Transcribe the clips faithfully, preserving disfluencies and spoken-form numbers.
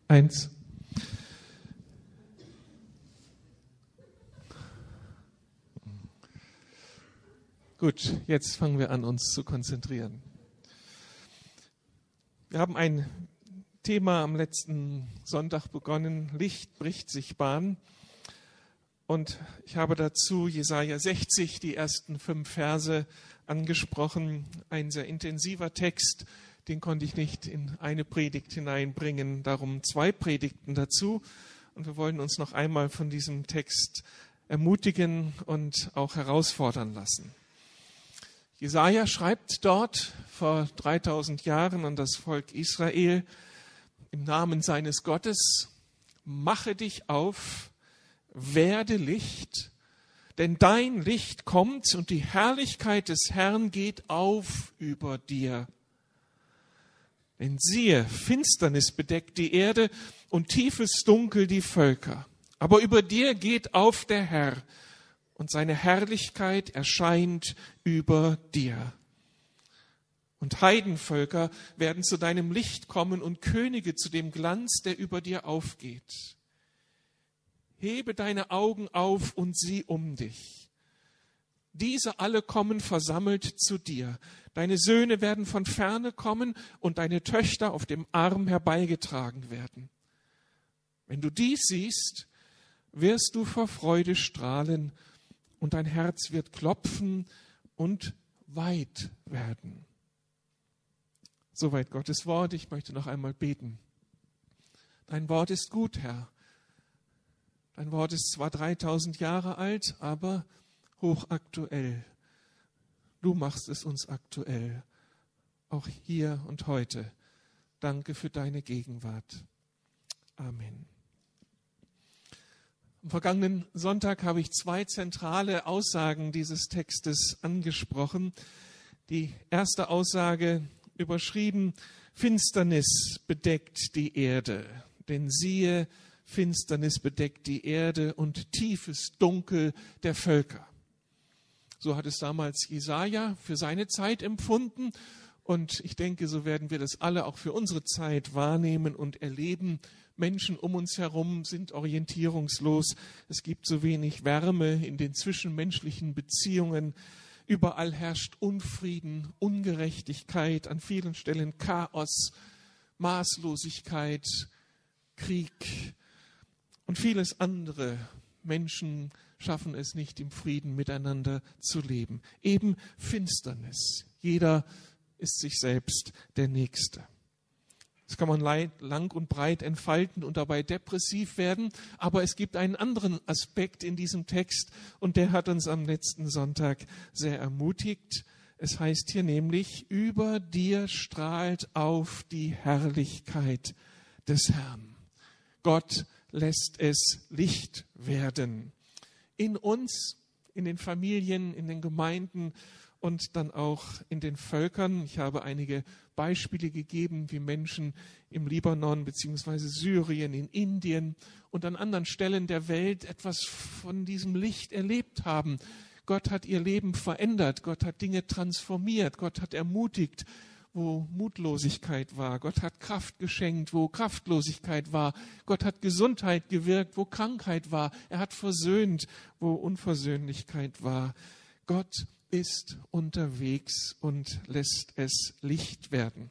Eins. Gut, jetzt fangen wir an, uns zu konzentrieren. Wir haben ein Thema am letzten Sonntag begonnen, Licht bricht sich Bahn. Und ich habe dazu Jesaja sechzig, die ersten fünf Verse angesprochen. Ein sehr intensiver Text, den konnte ich nicht in eine Predigt hineinbringen, darum zwei Predigten dazu. Und wir wollen uns noch einmal von diesem Text ermutigen und auch herausfordern lassen. Jesaja schreibt dort vor dreitausend Jahren an das Volk Israel im Namen seines Gottes: Mache dich auf, werde Licht, denn dein Licht kommt und die Herrlichkeit des Herrn geht auf über dir. Denn siehe, Finsternis bedeckt die Erde und tiefes Dunkel die Völker. Aber über dir geht auf der Herr, und seine Herrlichkeit erscheint über dir. Und Heidenvölker werden zu deinem Licht kommen und Könige zu dem Glanz, der über dir aufgeht. Hebe deine Augen auf und sieh um dich. Diese alle kommen versammelt zu dir. Deine Söhne werden von ferne kommen und deine Töchter auf dem Arm herbeigetragen werden. Wenn du dies siehst, wirst du vor Freude strahlen und dein Herz wird klopfen und weit werden. Soweit Gottes Wort. Ich möchte noch einmal beten. Dein Wort ist gut, Herr. Dein Wort ist zwar dreitausend Jahre alt, aber hochaktuell. Du machst es uns aktuell, auch hier und heute. Danke für deine Gegenwart. Amen. Am vergangenen Sonntag habe ich zwei zentrale Aussagen dieses Textes angesprochen. Die erste Aussage überschrieben: Finsternis bedeckt die Erde. Denn siehe, Finsternis bedeckt die Erde und tiefes Dunkel der Völker. So hat es damals Jesaja für seine Zeit empfunden. Und ich denke, so werden wir das alle auch für unsere Zeit wahrnehmen und erleben. Menschen um uns herum sind orientierungslos. Es gibt so wenig Wärme in den zwischenmenschlichen Beziehungen. Überall herrscht Unfrieden, Ungerechtigkeit, an vielen Stellen Chaos, Maßlosigkeit, Krieg und vieles andere. Menschen schaffen es nicht, im Frieden miteinander zu leben. Eben Finsternis. Jeder ist sich selbst der Nächste. Das kann man lang und breit entfalten und dabei depressiv werden. Aber es gibt einen anderen Aspekt in diesem Text und der hat uns am letzten Sonntag sehr ermutigt. Es heißt hier nämlich: Über dir strahlt auf die Herrlichkeit des Herrn. Gott lässt es Licht werden. In uns, in den Familien, in den Gemeinden und dann auch in den Völkern. Ich habe einige Beispiele gegeben, wie Menschen im Libanon bzw. Syrien, in Indien und an anderen Stellen der Welt etwas von diesem Licht erlebt haben. Gott hat ihr Leben verändert, Gott hat Dinge transformiert, Gott hat ermutigt, wo Mutlosigkeit war. Gott hat Kraft geschenkt, wo Kraftlosigkeit war. Gott hat Gesundheit gewirkt, wo Krankheit war. Er hat versöhnt, wo Unversöhnlichkeit war. Gott ist unterwegs und lässt es Licht werden.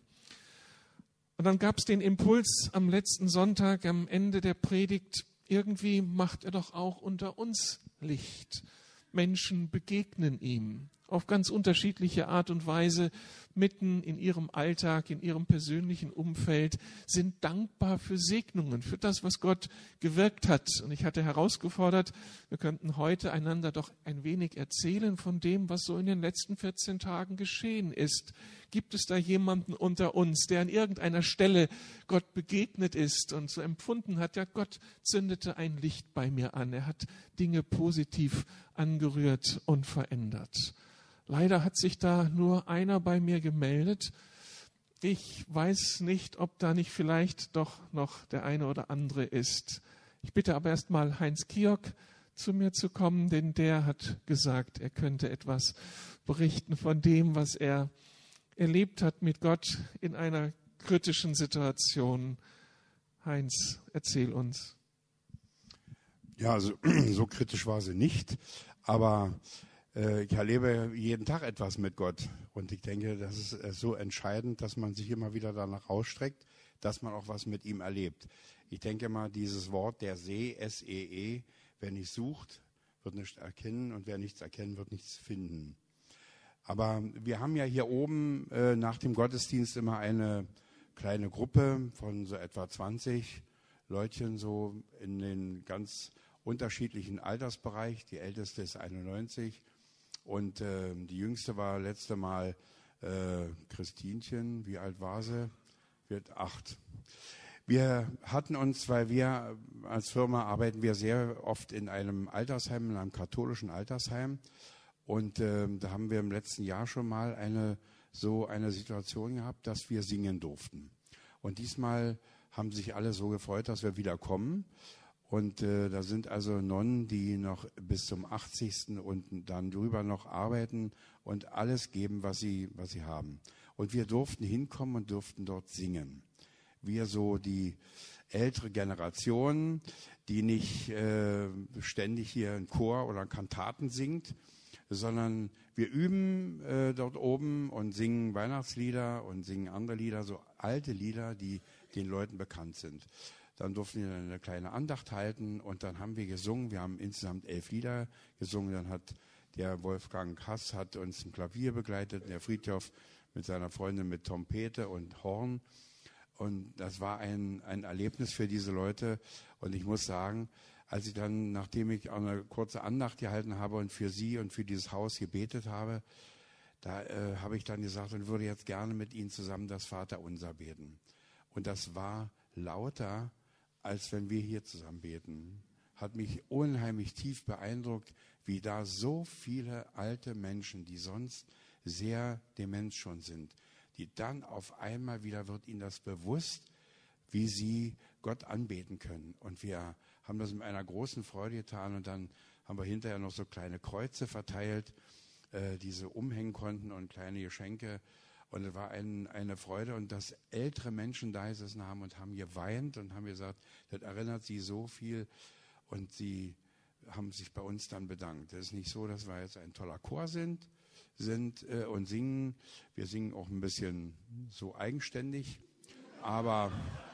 Und dann gab es den Impuls am letzten Sonntag, am Ende der Predigt: Irgendwie macht er doch auch unter uns Licht. Menschen begegnen ihm auf ganz unterschiedliche Art und Weise, mitten in ihrem Alltag, in ihrem persönlichen Umfeld, sind dankbar für Segnungen, für das, was Gott gewirkt hat. Und ich hatte herausgefordert, wir könnten heute einander doch ein wenig erzählen von dem, was so in den letzten vierzehn Tagen geschehen ist. Gibt es da jemanden unter uns, der an irgendeiner Stelle Gott begegnet ist und so empfunden hat, ja, Gott zündete ein Licht bei mir an, er hat Dinge positiv angerührt und verändert. Leider hat sich da nur einer bei mir gemeldet. Ich weiß nicht, ob da nicht vielleicht doch noch der eine oder andere ist. Ich bitte aber erst mal Heinz Kiok, zu mir zu kommen, denn der hat gesagt, er könnte etwas berichten von dem, was er erlebt hat mit Gott in einer kritischen Situation. Heinz, erzähl uns. Ja, also so kritisch war sie nicht, aber äh, ich erlebe jeden Tag etwas mit Gott und ich denke, das ist äh, so entscheidend, dass man sich immer wieder danach ausstreckt, dass man auch was mit ihm erlebt. Ich denke mal, dieses Wort der See, S E E, wer nicht sucht, wird nichts erkennen und wer nichts erkennen, wird nichts finden. Aber wir haben ja hier oben äh, nach dem Gottesdienst immer eine kleine Gruppe von so etwa zwanzig Leutchen, so in den ganz unterschiedlichen Altersbereich. Die älteste ist einundneunzig und äh, die jüngste war letzte Mal äh, Christinchen. Wie alt war sie? Wird acht. Wir hatten uns, weil wir als Firma arbeiten wir sehr oft in einem Altersheim, in einem katholischen Altersheim. Und äh, da haben wir im letzten Jahr schon mal eine so eine Situation gehabt, dass wir singen durften. Und diesmal haben sich alle so gefreut, dass wir wieder kommen. Und äh, da sind also Nonnen, die noch bis zum achtzigsten und dann drüber noch arbeiten und alles geben, was sie, was sie haben. Und wir durften hinkommen und durften dort singen. Wir so die ältere Generation, die nicht äh, ständig hier einen Chor oder Kantaten singt, sondern wir üben äh, dort oben und singen Weihnachtslieder und singen andere Lieder, so alte Lieder, die den Leuten bekannt sind. Dann durften wir eine kleine Andacht halten und dann haben wir gesungen. Wir haben insgesamt elf Lieder gesungen. Dann hat der Wolfgang Hass hat uns ein Klavier begleitet, der Friedhof mit seiner Freundin mit Trompete und Horn. Und das war ein, ein Erlebnis für diese Leute. Und ich muss sagen, als ich dann, nachdem ich auch eine kurze Andacht gehalten habe und für sie und für dieses Haus gebetet habe, da äh, habe ich dann gesagt und würde jetzt gerne mit ihnen zusammen das Vaterunser beten. Und das war lauter, als wenn wir hier zusammen beten. Hat mich unheimlich tief beeindruckt, wie da so viele alte Menschen, die sonst sehr dement schon sind, die dann auf einmal wieder wird ihnen das bewusst, wie sie Gott anbeten können. Und wir haben das mit einer großen Freude getan und dann haben wir hinterher noch so kleine Kreuze verteilt, äh, die sie umhängen konnten und kleine Geschenke. Und es war ein, eine Freude und dass ältere Menschen da gesessen haben und haben geweint und haben gesagt, das erinnert sie so viel und sie haben sich bei uns dann bedankt. Es ist nicht so, dass wir jetzt ein toller Chor sind, sind äh, und singen. Wir singen auch ein bisschen so eigenständig, aber,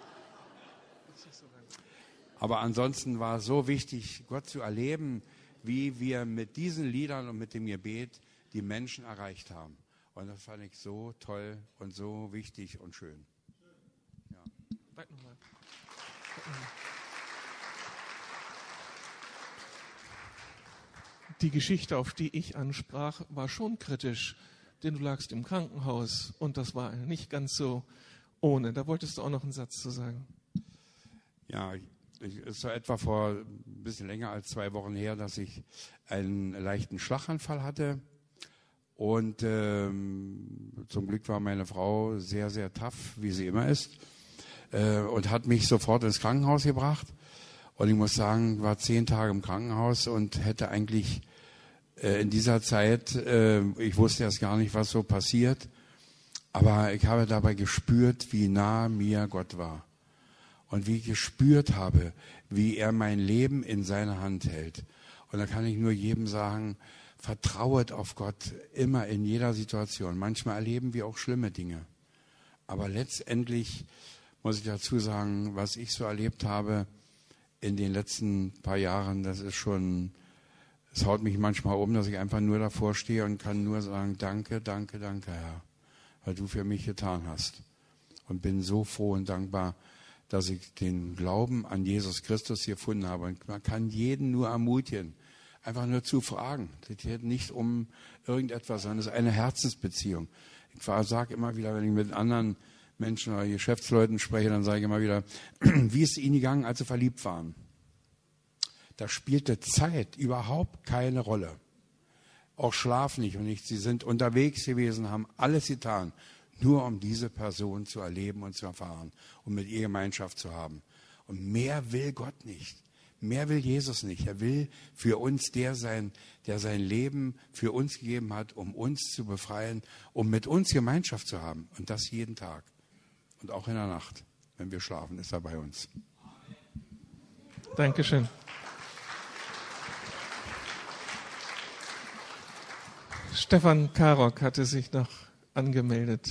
aber ansonsten war es so wichtig, Gott zu erleben, wie wir mit diesen Liedern und mit dem Gebet die Menschen erreicht haben. Und das fand ich so toll und so wichtig und schön. Ja. Warte nochmal. Die Geschichte, auf die ich ansprach, war schon kritisch, denn du lagst im Krankenhaus und das war nicht ganz so ohne. Da wolltest du auch noch einen Satz zu sagen. Ja, es ist so etwa vor ein bisschen länger als zwei Wochen her, dass ich einen leichten Schlaganfall hatte. Und ähm, zum Glück war meine Frau sehr, sehr tough, wie sie immer ist, äh, und hat mich sofort ins Krankenhaus gebracht. Und ich muss sagen, war zehn Tage im Krankenhaus und hätte eigentlich äh, in dieser Zeit, äh, ich wusste erst gar nicht, was so passiert, aber ich habe dabei gespürt, wie nah mir Gott war. Und wie ich gespürt habe, wie er mein Leben in seiner Hand hält. Und da kann ich nur jedem sagen, vertrauet auf Gott immer in jeder Situation. Manchmal erleben wir auch schlimme Dinge. Aber letztendlich muss ich dazu sagen, was ich so erlebt habe in den letzten paar Jahren, das ist schon, es haut mich manchmal um, dass ich einfach nur davor stehe und kann nur sagen, danke, danke, danke, Herr, weil du für mich getan hast. Und bin so froh und dankbar, dass ich den Glauben an Jesus Christus gefunden habe. Und man kann jeden nur ermutigen, einfach nur zu fragen. Es geht nicht um irgendetwas, sondern es ist eine Herzensbeziehung. Ich sage immer wieder, wenn ich mit anderen Menschen oder Geschäftsleuten spreche, dann sage ich immer wieder, wie ist es Ihnen gegangen, als Sie verliebt waren? Da spielte Zeit überhaupt keine Rolle. Auch Schlaf nicht und nichts. Sie sind unterwegs gewesen, haben alles getan, nur um diese Person zu erleben und zu erfahren und mit ihr Gemeinschaft zu haben. Und mehr will Gott nicht. Mehr will Jesus nicht. Er will für uns der sein, der sein Leben für uns gegeben hat, um uns zu befreien, um mit uns Gemeinschaft zu haben. Und das jeden Tag. Und auch in der Nacht, wenn Wenn wir schlafen, ist er bei uns. Dankeschön. Stefan Karok hatte sich noch angemeldet.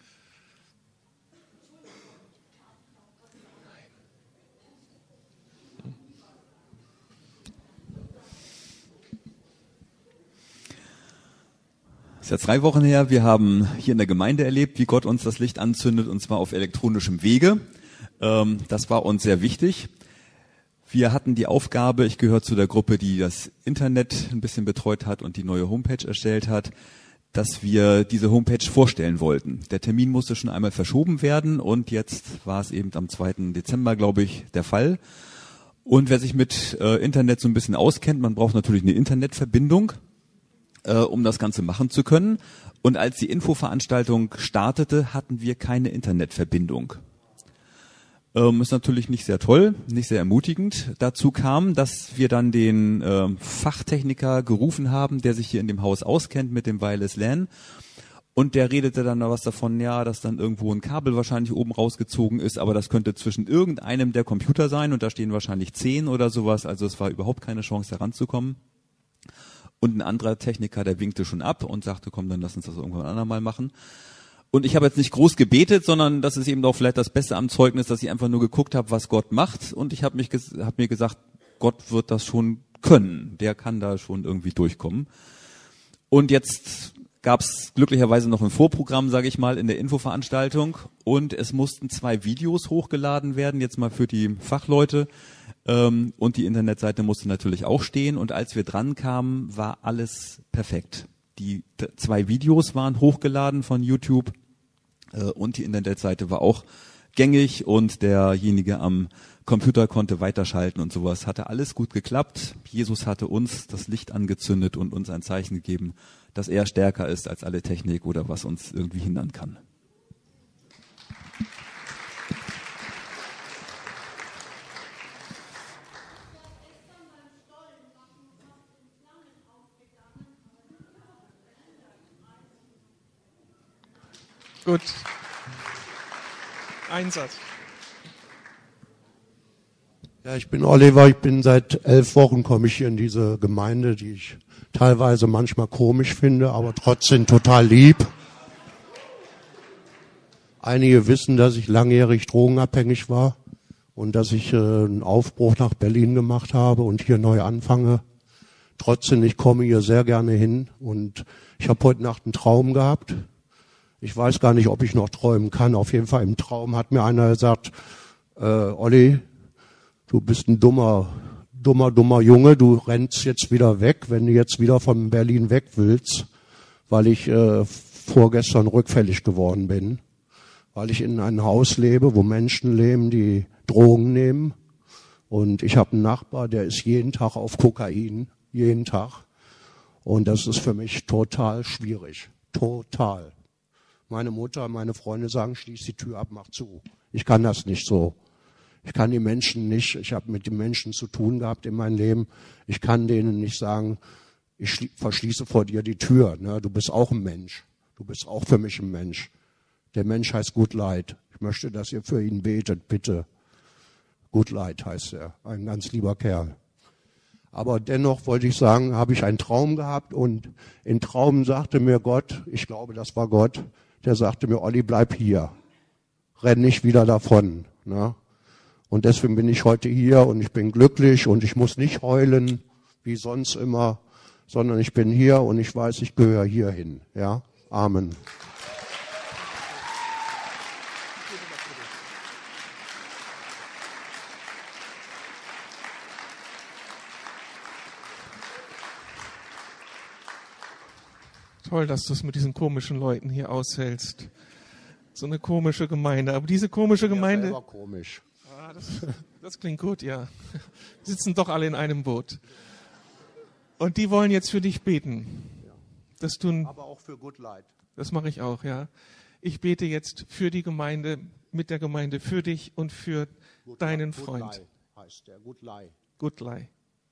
Es ist ja drei Wochen her, wir haben hier in der Gemeinde erlebt, wie Gott uns das Licht anzündet, und zwar auf elektronischem Wege. Ähm, das war uns sehr wichtig. Wir hatten die Aufgabe, ich gehöre zu der Gruppe, die das Internet ein bisschen betreut hat und die neue Homepage erstellt hat, dass wir diese Homepage vorstellen wollten. Der Termin musste schon einmal verschoben werden und jetzt war es eben am zweiten Dezember, glaube ich, der Fall. Und wer sich mit äh, Internet so ein bisschen auskennt, man braucht natürlich eine Internetverbindung, äh, um das Ganze machen zu können. Und als die Infoveranstaltung startete, hatten wir keine Internetverbindung. Ähm, ist natürlich nicht sehr toll, nicht sehr ermutigend. Dazu kam, dass wir dann den ähm, Fachtechniker gerufen haben, der sich hier in dem Haus auskennt mit dem Wireless LAN. Und der redete dann was davon, ja, dass dann irgendwo ein Kabel wahrscheinlich oben rausgezogen ist, aber das könnte zwischen irgendeinem der Computer sein und da stehen wahrscheinlich zehn oder sowas. Also es war überhaupt keine Chance heranzukommen. Und ein anderer Techniker, der winkte schon ab und sagte, komm, dann lass uns das irgendwann andermal machen. Und ich habe jetzt nicht groß gebetet, sondern das ist eben auch vielleicht das Beste am Zeugnis, dass ich einfach nur geguckt habe, was Gott macht. Und ich habe mich hab mir gesagt, Gott wird das schon können. Der kann da schon irgendwie durchkommen. Und jetzt gab es glücklicherweise noch ein Vorprogramm, sage ich mal, in der Infoveranstaltung. Und es mussten zwei Videos hochgeladen werden, jetzt mal für die Fachleute. Ähm, und die Internetseite musste natürlich auch stehen. Und als wir dran kamen, war alles perfekt. Die d- zwei Videos waren hochgeladen von YouTube. Und die Internetseite war auch gängig und derjenige am Computer konnte weiterschalten und sowas. Hatte alles gut geklappt. Jesus hatte uns das Licht angezündet und uns ein Zeichen gegeben, dass er stärker ist als alle Technik oder was uns irgendwie hindern kann. Gut. Einsatz. Ja, ich bin Oliver, ich bin seit elf Wochen komme ich hier in diese Gemeinde, die ich teilweise manchmal komisch finde, aber trotzdem total lieb. Einige wissen, dass ich langjährig drogenabhängig war und dass ich äh, einen Aufbruch nach Berlin gemacht habe und hier neu anfange. Trotzdem, ich komme hier sehr gerne hin und ich habe heute Nacht einen Traum gehabt. Ich weiß gar nicht, ob ich noch träumen kann. Auf jeden Fall im Traum hat mir einer gesagt, äh, Olli, du bist ein dummer, dummer, dummer Junge. Du rennst jetzt wieder weg, wenn du jetzt wieder von Berlin weg willst, weil ich äh, vorgestern rückfällig geworden bin. Weil ich in einem Haus lebe, wo Menschen leben, die Drogen nehmen. Und ich habe einen Nachbar, der ist jeden Tag auf Kokain, jeden Tag. Und das ist für mich total schwierig. Total. Meine Mutter, meine Freunde sagen, schließ die Tür ab, mach zu. Ich kann das nicht so. Ich kann die Menschen nicht, ich habe mit den Menschen zu tun gehabt in meinem Leben. Ich kann denen nicht sagen, ich verschließe vor dir die Tür. Ne? Du bist auch ein Mensch. Du bist auch für mich ein Mensch. Der Mensch heißt Good Light. Ich möchte, dass ihr für ihn betet, bitte. Good Light heißt er, ein ganz lieber Kerl. Aber dennoch wollte ich sagen, habe ich einen Traum gehabt und im Traum sagte mir Gott, ich glaube, das war Gott, der sagte mir, Olli, bleib hier. Renn nicht wieder davon. Ne? Und deswegen bin ich heute hier und ich bin glücklich und ich muss nicht heulen, wie sonst immer, sondern ich bin hier und ich weiß, ich gehöre hier hin. Ja? Amen. Toll, dass du es mit diesen komischen Leuten hier aushältst. So eine komische Gemeinde. Aber diese komische Gemeinde... Ja, selber komisch. Ah, das, das klingt gut, ja. Sitzen doch alle in einem Boot. Und die wollen jetzt für dich beten. Dass du ein, Aber auch für Good Light. Das mache ich auch, ja. Ich bete jetzt für die Gemeinde, mit der Gemeinde, für dich und für Good deinen Good Freund. Lie heißt der, Good Lie. Good Lie.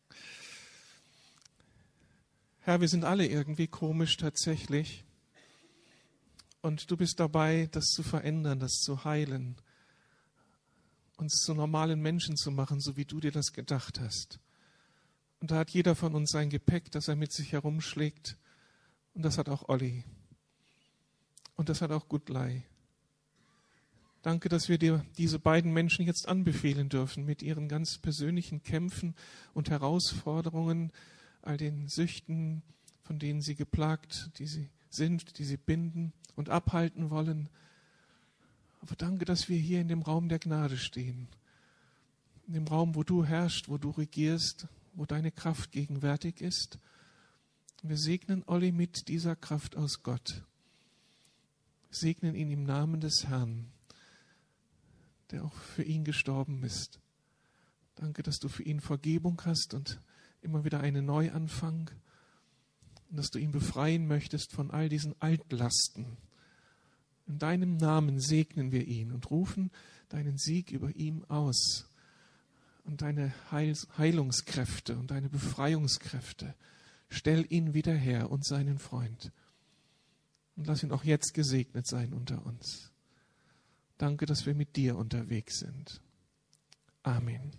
Herr, wir sind alle irgendwie komisch tatsächlich. Und du bist dabei, das zu verändern, das zu heilen. uns zu normalen Menschen zu machen, so wie du dir das gedacht hast. Und da hat jeder von uns sein Gepäck, das er mit sich herumschlägt. Und das hat auch Olli. Und das hat auch Gudlei. Danke, dass wir dir diese beiden Menschen jetzt anbefehlen dürfen mit ihren ganz persönlichen Kämpfen und Herausforderungen, all den Süchten, von denen sie geplagt, die sie sind, die sie binden und abhalten wollen. Aber danke, dass wir hier in dem Raum der Gnade stehen. In dem Raum, wo du herrschst, wo du regierst, wo deine Kraft gegenwärtig ist. Wir segnen Olli mit dieser Kraft aus Gott. Wir segnen ihn im Namen des Herrn, der auch für ihn gestorben ist. Danke, dass du für ihn Vergebung hast und immer wieder einen Neuanfang. Und dass du ihn befreien möchtest von all diesen Altlasten. In deinem Namen segnen wir ihn und rufen deinen Sieg über ihm aus und deine Heil- Heilungskräfte und deine Befreiungskräfte. Stell ihn wieder her und seinen Freund. Und lass ihn auch jetzt gesegnet sein unter uns. Danke, dass wir mit dir unterwegs sind. Amen.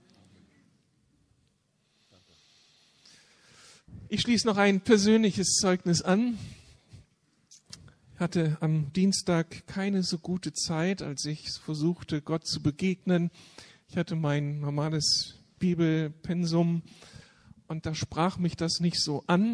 Ich schließe noch ein persönliches Zeugnis an. Ich hatte am Dienstag keine so gute Zeit, als ich versuchte, Gott zu begegnen. Ich hatte mein normales Bibelpensum und da sprach mich das nicht so an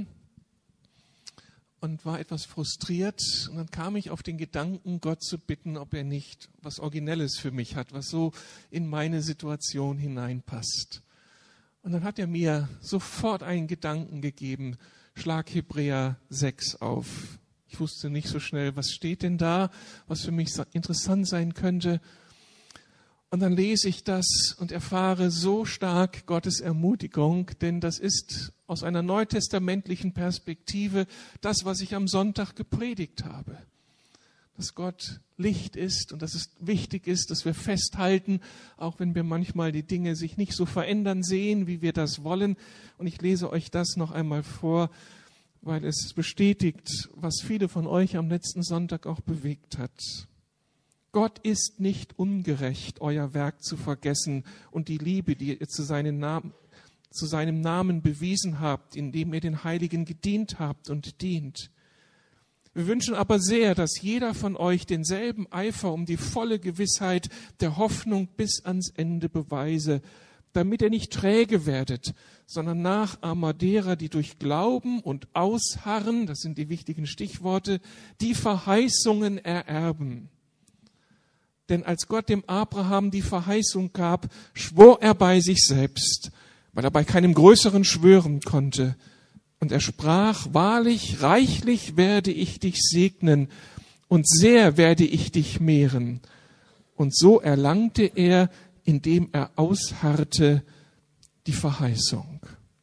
und war etwas frustriert. Und dann kam ich auf den Gedanken, Gott zu bitten, ob er nicht was Originelles für mich hat, was so in meine Situation hineinpasst. Und dann hat er mir sofort einen Gedanken gegeben, schlag Hebräer sechs auf. Ich wusste nicht so schnell, was steht denn da, was für mich interessant sein könnte. Und dann lese ich das und erfahre so stark Gottes Ermutigung, denn das ist aus einer neutestamentlichen Perspektive das, was ich am Sonntag gepredigt habe. Dass Gott Licht ist und dass es wichtig ist, dass wir festhalten, auch wenn wir manchmal die Dinge sich nicht so verändern sehen, wie wir das wollen. Und ich lese euch das noch einmal vor, weil es bestätigt, was viele von euch am letzten Sonntag auch bewegt hat. Gott ist nicht ungerecht, euer Werk zu vergessen und die Liebe, die ihr zu seinem Namen, zu seinem Namen bewiesen habt, indem ihr den Heiligen gedient habt und dient. Wir wünschen aber sehr, dass jeder von euch denselben Eifer um die volle Gewissheit der Hoffnung bis ans Ende beweise, damit ihr nicht träge werdet, sondern Nachahmer derer, die durch Glauben und Ausharren, das sind die wichtigen Stichworte, die Verheißungen ererben. Denn als Gott dem Abraham die Verheißung gab, schwor er bei sich selbst, weil er bei keinem Größeren schwören konnte. Und er sprach, wahrlich, reichlich werde ich dich segnen und sehr werde ich dich mehren. Und so erlangte er, indem er ausharrte, die Verheißung.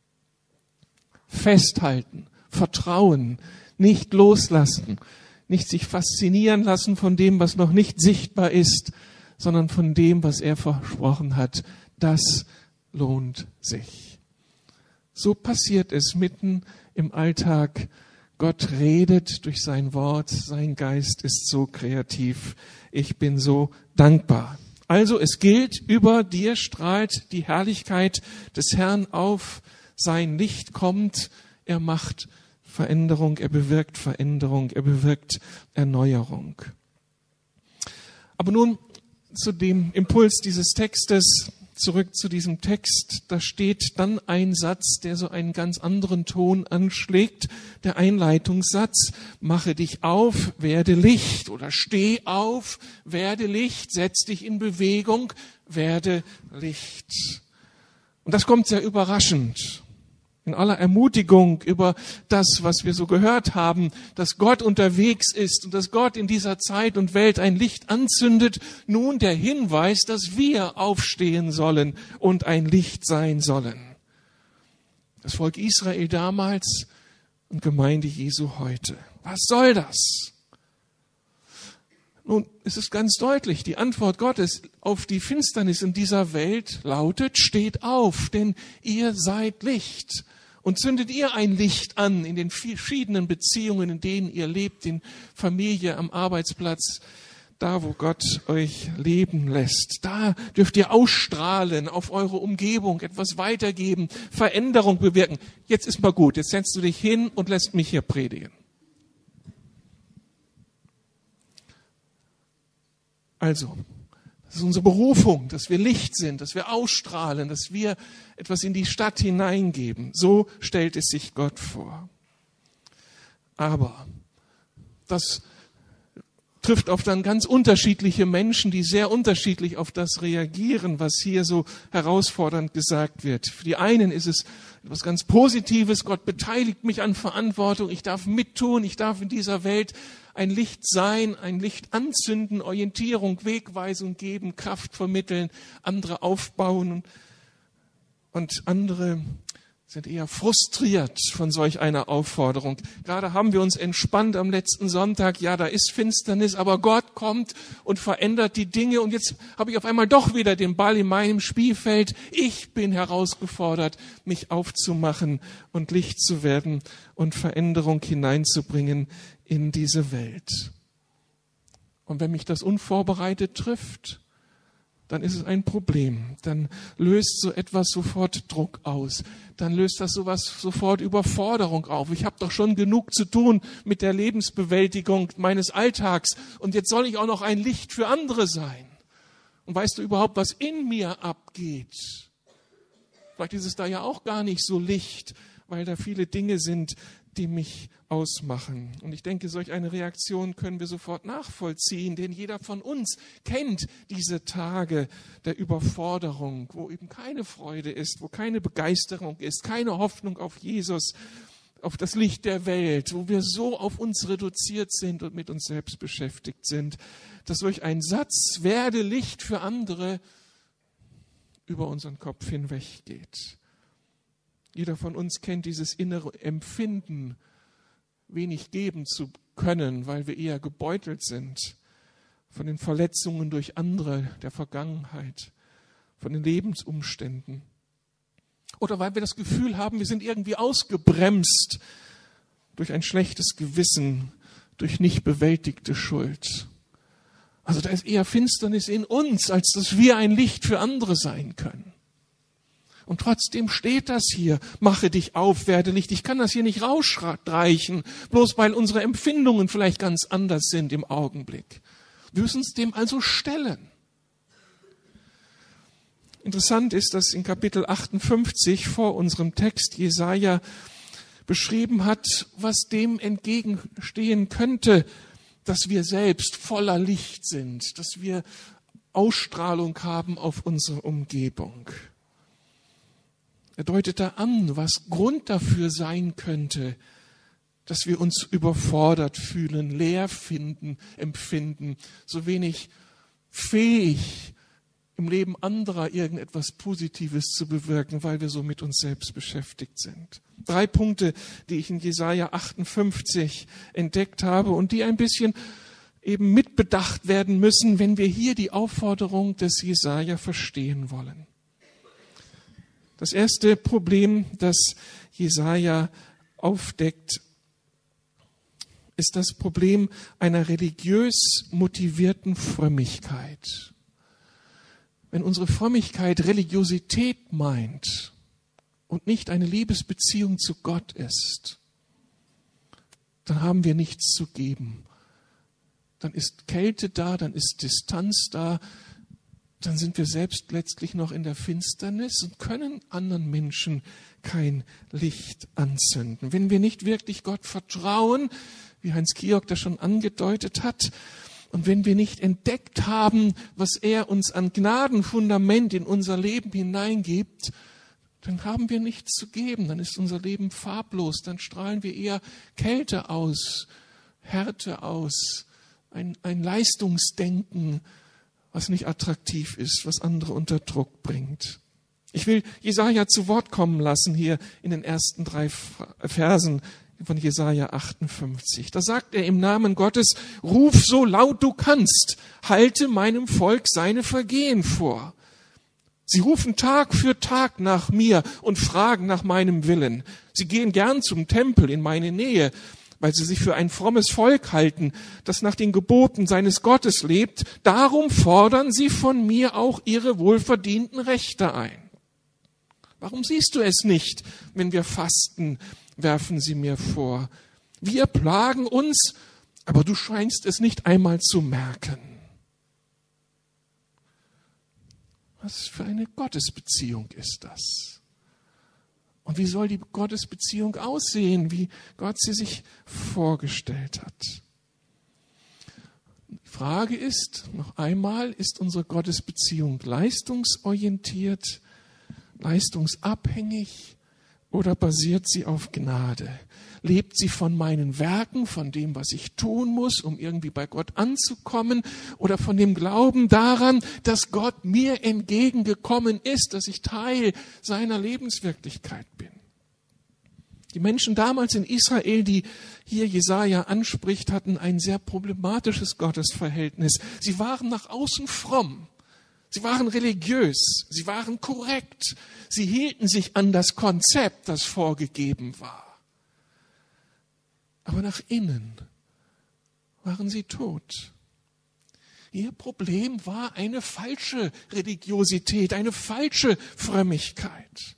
Festhalten, vertrauen, nicht loslassen, nicht sich faszinieren lassen von dem, was noch nicht sichtbar ist, sondern von dem, was er versprochen hat. Das lohnt sich. So passiert es mitten im Alltag. Gott redet durch sein Wort, sein Geist ist so kreativ. Ich bin so dankbar. Also es gilt, über dir strahlt die Herrlichkeit des Herrn auf, sein Licht kommt, er macht Veränderung, er bewirkt Veränderung, er bewirkt Erneuerung. Aber nun zu dem Impuls dieses Textes, zurück zu diesem Text, da steht dann ein Satz, der so einen ganz anderen Ton anschlägt, der Einleitungssatz, mache dich auf, werde Licht oder steh auf, werde Licht, setz dich in Bewegung, werde Licht. Und das kommt sehr überraschend. In aller Ermutigung über das, was wir so gehört haben, dass Gott unterwegs ist und dass Gott in dieser Zeit und Welt ein Licht anzündet, nun der Hinweis, dass wir aufstehen sollen und ein Licht sein sollen. Das Volk Israel damals und Gemeinde Jesu heute. Was soll das? Nun, es ist ganz deutlich, die Antwort Gottes auf die Finsternis in dieser Welt lautet, steht auf, denn ihr seid Licht. Und zündet ihr ein Licht an in den verschiedenen Beziehungen, in denen ihr lebt, in Familie, am Arbeitsplatz, da wo Gott euch leben lässt, da dürft ihr ausstrahlen, auf eure Umgebung etwas weitergeben, Veränderung bewirken. Jetzt ist mal gut, jetzt setzt du dich hin und lässt mich hier predigen. Also, das ist unsere Berufung, dass wir Licht sind, dass wir ausstrahlen, dass wir etwas in die Stadt hineingeben. So stellt es sich Gott vor. Aber das trifft auf dann ganz unterschiedliche Menschen, die sehr unterschiedlich auf das reagieren, was hier so herausfordernd gesagt wird. Für die einen ist es etwas ganz Positives, Gott beteiligt mich an Verantwortung, ich darf mittun, ich darf in dieser Welt ein Licht sein, ein Licht anzünden, Orientierung, Wegweisung geben, Kraft vermitteln, andere aufbauen. Und andere sind eher frustriert von solch einer Aufforderung. Gerade haben wir uns entspannt am letzten Sonntag. Ja, da ist Finsternis, aber Gott kommt und verändert die Dinge. Und jetzt habe ich auf einmal doch wieder den Ball in meinem Spielfeld. Ich bin herausgefordert, mich aufzumachen und Licht zu werden und Veränderung hineinzubringen in diese Welt. Und wenn mich das unvorbereitet trifft, dann ist es ein Problem. Dann löst so etwas sofort Druck aus. Dann löst das sowas sofort Überforderung auf. Ich habe doch schon genug zu tun mit der Lebensbewältigung meines Alltags. Und jetzt soll ich auch noch ein Licht für andere sein. Und weißt du überhaupt, was in mir abgeht? Vielleicht ist es da ja auch gar nicht so Licht, weil da viele Dinge sind, die mich ausmachen. Und ich denke, solch eine Reaktion können wir sofort nachvollziehen, denn jeder von uns kennt diese Tage der Überforderung, wo eben keine Freude ist, wo keine Begeisterung ist, keine Hoffnung auf Jesus, auf das Licht der Welt, wo wir so auf uns reduziert sind und mit uns selbst beschäftigt sind, dass durch einen Satz, werde Licht für andere, über unseren Kopf hinweggeht. Jeder von uns kennt dieses innere Empfinden, wenig geben zu können, weil wir eher gebeutelt sind von den Verletzungen durch andere der Vergangenheit, von den Lebensumständen. Oder weil wir das Gefühl haben, wir sind irgendwie ausgebremst durch ein schlechtes Gewissen, durch nicht bewältigte Schuld. Also da ist eher Finsternis in uns, als dass wir ein Licht für andere sein können. Und trotzdem steht das hier, mache dich auf, werde Licht. Ich kann das hier nicht rausstreichen, bloß weil unsere Empfindungen vielleicht ganz anders sind im Augenblick. Wir müssen uns dem also stellen. Interessant ist, dass in Kapitel achtundfünfzig vor unserem Text Jesaja beschrieben hat, was dem entgegenstehen könnte, dass wir selbst voller Licht sind, dass wir Ausstrahlung haben auf unsere Umgebung. Er deutet da an, was Grund dafür sein könnte, dass wir uns überfordert fühlen, leer finden, empfinden, so wenig fähig, im Leben anderer irgendetwas Positives zu bewirken, weil wir so mit uns selbst beschäftigt sind. Drei Punkte, die ich in Jesaja achtundfünfzig entdeckt habe und die ein bisschen eben mitbedacht werden müssen, wenn wir hier die Aufforderung des Jesaja verstehen wollen. Das erste Problem, das Jesaja aufdeckt, ist das Problem einer religiös motivierten Frömmigkeit. Wenn unsere Frömmigkeit Religiosität meint und nicht eine Liebesbeziehung zu Gott ist, dann haben wir nichts zu geben. Dann ist Kälte da, dann ist Distanz da, dann sind wir selbst letztlich noch in der Finsternis und können anderen Menschen kein Licht anzünden. Wenn wir nicht wirklich Gott vertrauen, wie Heinz Georg das schon angedeutet hat, und wenn wir nicht entdeckt haben, was er uns an Gnadenfundament in unser Leben hineingibt, dann haben wir nichts zu geben, dann ist unser Leben farblos, dann strahlen wir eher Kälte aus, Härte aus, ein, ein Leistungsdenken, was nicht attraktiv ist, was andere unter Druck bringt. Ich will Jesaja zu Wort kommen lassen hier in den ersten drei Versen von Jesaja achtundfünfzig. Da sagt er im Namen Gottes, ruf so laut du kannst, halte meinem Volk seine Vergehen vor. Sie rufen Tag für Tag nach mir und fragen nach meinem Willen. Sie gehen gern zum Tempel in meine Nähe. weil sie sich für ein frommes Volk halten, das nach den Geboten seines Gottes lebt. Darum fordern sie von mir auch ihre wohlverdienten Rechte ein. Warum siehst du es nicht, wenn wir fasten, werfen sie mir vor. Wir plagen uns, aber du scheinst es nicht einmal zu merken. Was für eine Gottesbeziehung ist das? Und wie soll die Gottesbeziehung aussehen, wie Gott sie sich vorgestellt hat? Die Frage ist, noch einmal, ist unsere Gottesbeziehung leistungsorientiert, leistungsabhängig oder basiert sie auf Gnade? Lebt sie von meinen Werken, von dem, was ich tun muss, um irgendwie bei Gott anzukommen, oder von dem Glauben daran, dass Gott mir entgegengekommen ist, dass ich Teil seiner Lebenswirklichkeit bin? Die Menschen damals in Israel, die hier Jesaja anspricht, hatten ein sehr problematisches Gottesverhältnis. Sie waren nach außen fromm. Sie waren religiös. Sie waren korrekt. Sie hielten sich an das Konzept, das vorgegeben war. Aber nach innen waren sie tot. Ihr Problem war eine falsche Religiosität, eine falsche Frömmigkeit.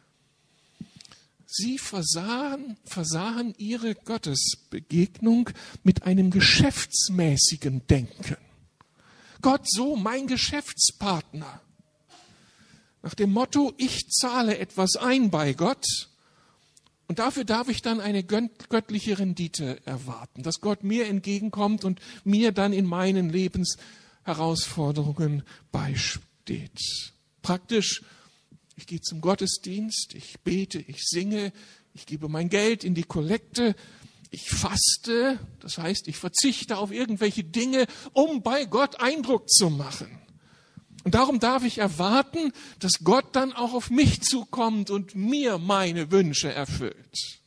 Sie versahen, versahen ihre Gottesbegegnung mit einem geschäftsmäßigen Denken. Gott so mein Geschäftspartner. Nach dem Motto, ich zahle etwas ein bei Gott und dafür darf ich dann eine göttliche Rendite erwarten, dass Gott mir entgegenkommt und mir dann in meinen Lebensherausforderungen beisteht. Praktisch, ich gehe zum Gottesdienst, ich bete, ich singe, ich gebe mein Geld in die Kollekte, ich faste, das heißt, ich verzichte auf irgendwelche Dinge, um bei Gott Eindruck zu machen. Und darum darf ich erwarten, dass Gott dann auch auf mich zukommt und mir meine Wünsche erfüllt.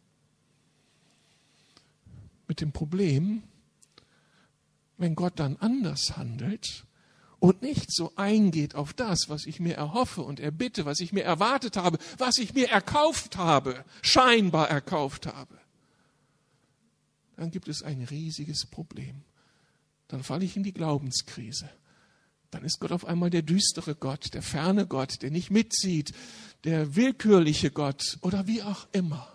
Mit dem Problem, wenn Gott dann anders handelt und nicht so eingeht auf das, was ich mir erhoffe und erbitte, was ich mir erwartet habe, was ich mir erkauft habe, scheinbar erkauft habe, dann gibt es ein riesiges Problem. Dann falle ich in die Glaubenskrise. Dann ist Gott auf einmal der düstere Gott, der ferne Gott, der nicht mitzieht, der willkürliche Gott oder wie auch immer.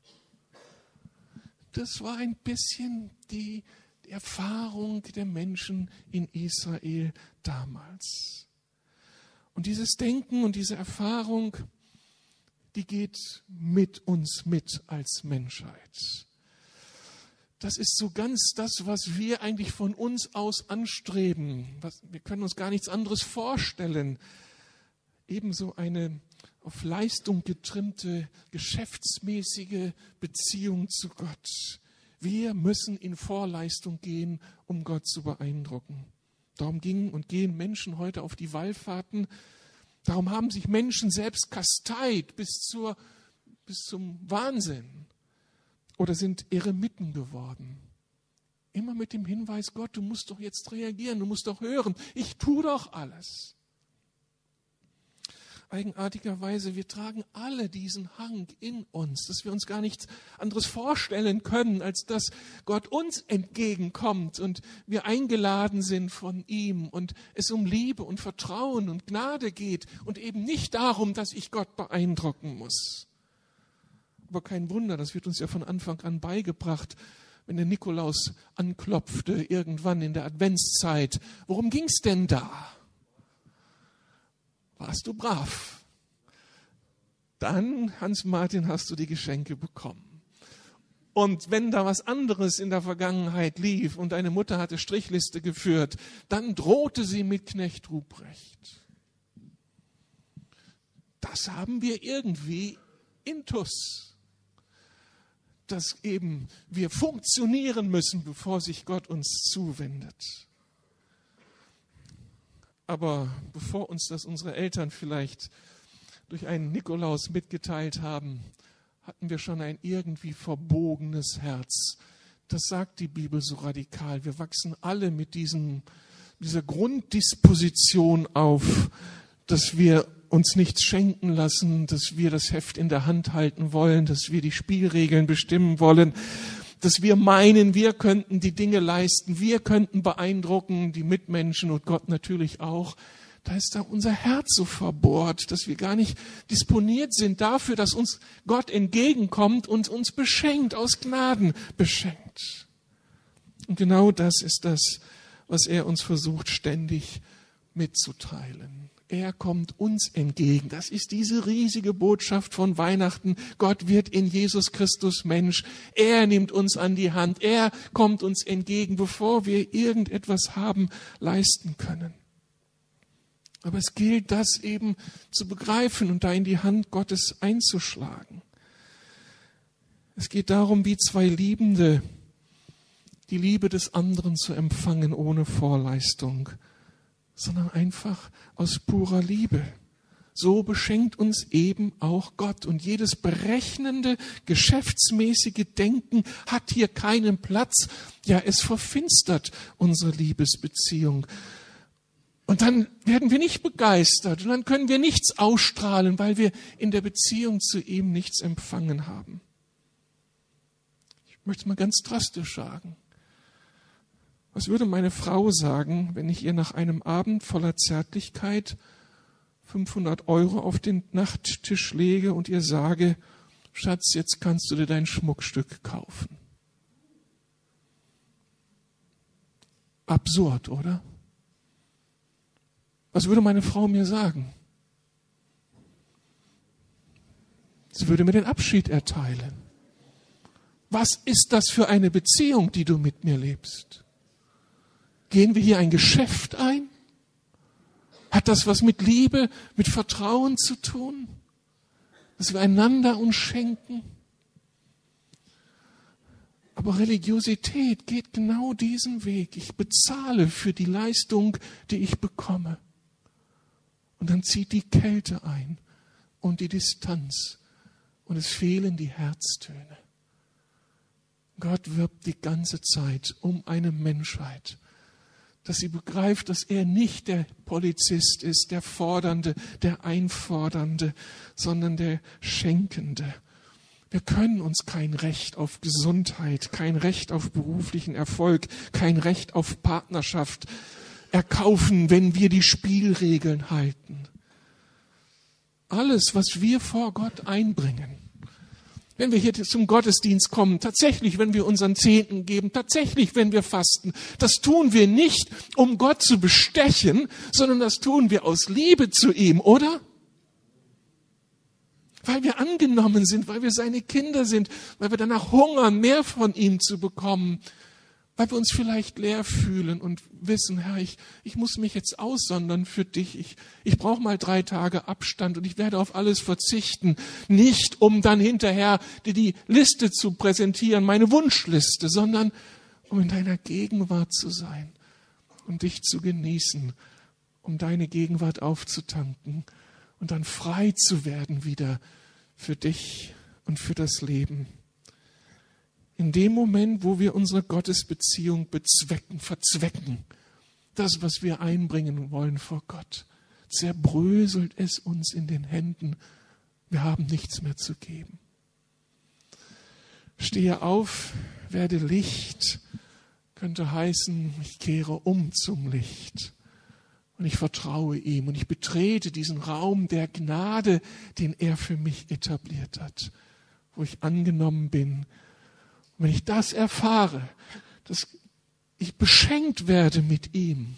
Das war ein bisschen die Erfahrung der Menschen in Israel damals. Und dieses Denken und diese Erfahrung, die geht mit uns mit als Menschheit. Das ist so ganz das, was wir eigentlich von uns aus anstreben. Was, wir können uns gar nichts anderes vorstellen. Ebenso eine auf Leistung getrimmte, geschäftsmäßige Beziehung zu Gott. Wir müssen in Vorleistung gehen, um Gott zu beeindrucken. Darum gingen und gehen Menschen heute auf die Wallfahrten. Darum haben sich Menschen selbst kasteit bis zur, bis zum Wahnsinn. Oder sind Eremiten geworden. Immer mit dem Hinweis, Gott, du musst doch jetzt reagieren, du musst doch hören, ich tue doch alles. Eigenartigerweise, wir tragen alle diesen Hang in uns, dass wir uns gar nichts anderes vorstellen können, als dass Gott uns entgegenkommt und wir eingeladen sind von ihm und es um Liebe und Vertrauen und Gnade geht und eben nicht darum, dass ich Gott beeindrucken muss. Aber kein Wunder, das wird uns ja von Anfang an beigebracht, wenn der Nikolaus anklopfte, irgendwann in der Adventszeit. Worum ging's denn da? Warst du brav? Dann, Hans-Martin, hast du die Geschenke bekommen. Und wenn da was anderes in der Vergangenheit lief und deine Mutter hatte Strichliste geführt, dann drohte sie mit Knecht Ruprecht. Das haben wir irgendwie intus. Dass eben wir funktionieren müssen, bevor sich Gott uns zuwendet. Aber bevor uns das unsere Eltern vielleicht durch einen Nikolaus mitgeteilt haben, hatten wir schon ein irgendwie verbogenes Herz. Das sagt die Bibel so radikal. Wir wachsen alle mit diesem, dieser Grunddisposition auf, dass wir uns nichts schenken lassen, dass wir das Heft in der Hand halten wollen, dass wir die Spielregeln bestimmen wollen. dass wir meinen, wir könnten die Dinge leisten, wir könnten beeindrucken, die Mitmenschen und Gott natürlich auch. Da ist da unser Herz so verbohrt, dass wir gar nicht disponiert sind dafür, dass uns Gott entgegenkommt und uns beschenkt, aus Gnaden beschenkt. Und genau das ist das, was er uns versucht ständig mitzuteilen. Er kommt uns entgegen. Das ist diese riesige Botschaft von Weihnachten. Gott wird in Jesus Christus Mensch. Er nimmt uns an die Hand. Er kommt uns entgegen, bevor wir irgendetwas haben leisten können. Aber es gilt, das eben zu begreifen und da in die Hand Gottes einzuschlagen. Es geht darum, wie zwei Liebende die Liebe des anderen zu empfangen ohne Vorleistung, sondern einfach aus purer Liebe. So beschenkt uns eben auch Gott. Und jedes berechnende, geschäftsmäßige Denken hat hier keinen Platz. Ja, es verfinstert unsere Liebesbeziehung. Und dann werden wir nicht begeistert und dann können wir nichts ausstrahlen, weil wir in der Beziehung zu ihm nichts empfangen haben. Ich möchte es mal ganz drastisch sagen. Was würde meine Frau sagen, wenn ich ihr nach einem Abend voller Zärtlichkeit fünfhundert Euro auf den Nachttisch lege und ihr sage, Schatz, jetzt kannst du dir dein Schmuckstück kaufen? Absurd, oder? Was würde meine Frau mir sagen? Sie würde mir den Abschied erteilen. Was ist das für eine Beziehung, die du mit mir lebst? Gehen wir hier ein Geschäft ein? Hat das was mit Liebe, mit Vertrauen zu tun? Dass wir einander uns schenken? Aber Religiosität geht genau diesen Weg. Ich bezahle für die Leistung, die ich bekomme. Und dann zieht die Kälte ein und die Distanz und es fehlen die Herztöne. Gott wirbt die ganze Zeit um eine Menschheit, dass sie begreift, dass er nicht der Polizist ist, der Fordernde, der Einfordernde, sondern der Schenkende. Wir können uns kein Recht auf Gesundheit, kein Recht auf beruflichen Erfolg, kein Recht auf Partnerschaft erkaufen, wenn wir die Spielregeln halten. Alles, was wir vor Gott einbringen, wenn wir hier zum Gottesdienst kommen, tatsächlich, wenn wir unseren Zehnten geben, tatsächlich, wenn wir fasten, das tun wir nicht, um Gott zu bestechen, sondern das tun wir aus Liebe zu ihm, oder? Weil wir angenommen sind, weil wir seine Kinder sind, weil wir danach hungern, mehr von ihm zu bekommen, weil wir uns vielleicht leer fühlen und wissen, Herr, ich, ich muss mich jetzt aussondern für dich. Ich, ich brauche mal drei Tage Abstand und ich werde auf alles verzichten. Nicht, um dann hinterher dir die Liste zu präsentieren, meine Wunschliste, sondern um in deiner Gegenwart zu sein und dich zu genießen, um deine Gegenwart aufzutanken und dann frei zu werden wieder für dich und für das Leben. In dem Moment, wo wir unsere Gottesbeziehung bezwecken, verzwecken, das, was wir einbringen wollen vor Gott, zerbröselt es uns in den Händen. Wir haben nichts mehr zu geben. Stehe auf, werde Licht, könnte heißen, ich kehre um zum Licht. Und ich vertraue ihm und ich betrete diesen Raum der Gnade, den er für mich etabliert hat, wo ich angenommen bin. Und wenn ich das erfahre, dass ich beschenkt werde mit ihm,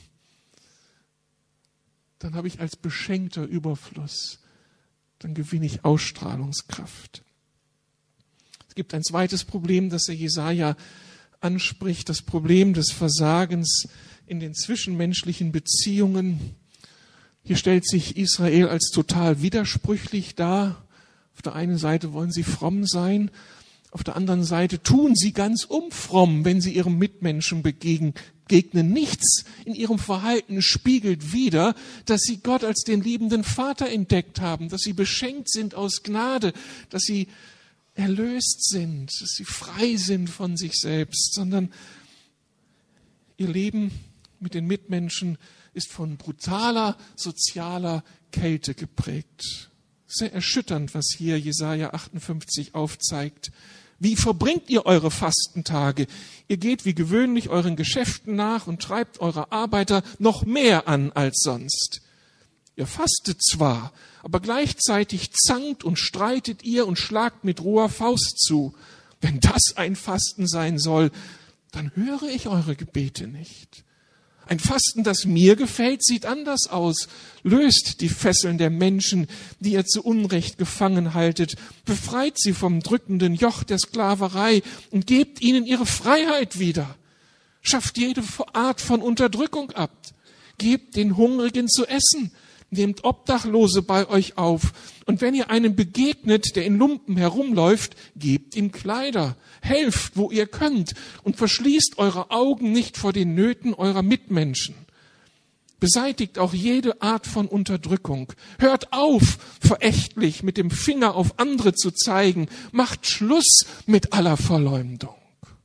dann habe ich als Beschenkter Überfluss. Dann gewinne ich Ausstrahlungskraft. Es gibt ein zweites Problem, das der Jesaja anspricht, das Problem des Versagens in den zwischenmenschlichen Beziehungen. Hier stellt sich Israel als total widersprüchlich dar. Auf der einen Seite wollen sie fromm sein, auf der anderen Seite tun sie ganz unfromm, wenn sie ihrem Mitmenschen begegnen. Nichts in ihrem Verhalten spiegelt wider, dass sie Gott als den liebenden Vater entdeckt haben, dass sie beschenkt sind aus Gnade, dass sie erlöst sind, dass sie frei sind von sich selbst, sondern ihr Leben mit den Mitmenschen ist von brutaler sozialer Kälte geprägt. Sehr erschütternd, was hier Jesaja achtundfünfzig aufzeigt. Wie verbringt ihr eure Fastentage? Ihr geht wie gewöhnlich euren Geschäften nach und treibt eure Arbeiter noch mehr an als sonst. Ihr fastet zwar, aber gleichzeitig zankt und streitet ihr und schlagt mit roher Faust zu. Wenn das ein Fasten sein soll, dann höre ich eure Gebete nicht. Ein Fasten, das mir gefällt, sieht anders aus. Löst die Fesseln der Menschen, die ihr zu Unrecht gefangen haltet. Befreit sie vom drückenden Joch der Sklaverei und gebt ihnen ihre Freiheit wieder. Schafft jede Art von Unterdrückung ab. Gebt den Hungrigen zu essen. Nehmt Obdachlose bei euch auf. Und wenn ihr einem begegnet, der in Lumpen herumläuft, gebt ihm Kleider. Helft, wo ihr könnt, und verschließt eure Augen nicht vor den Nöten eurer Mitmenschen. Beseitigt auch jede Art von Unterdrückung. Hört auf, verächtlich mit dem Finger auf andere zu zeigen. Macht Schluss mit aller Verleumdung.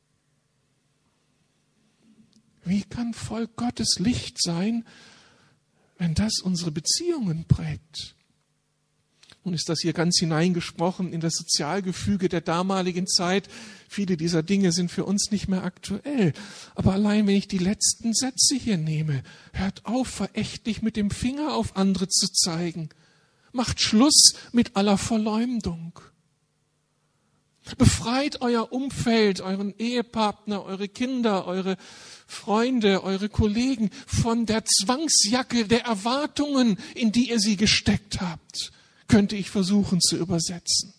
Wie kann Volk Gottes Licht sein, wenn das unsere Beziehungen prägt? Nun ist das hier ganz hineingesprochen in das Sozialgefüge der damaligen Zeit. Viele dieser Dinge sind für uns nicht mehr aktuell. Aber allein wenn ich die letzten Sätze hier nehme, hört auf, verächtlich mit dem Finger auf andere zu zeigen. Macht Schluss mit aller Verleumdung. Befreit euer Umfeld, euren Ehepartner, eure Kinder, eure Freunde, eure Kollegen von der Zwangsjacke der Erwartungen, in die ihr sie gesteckt habt. Könnte ich versuchen zu übersetzen.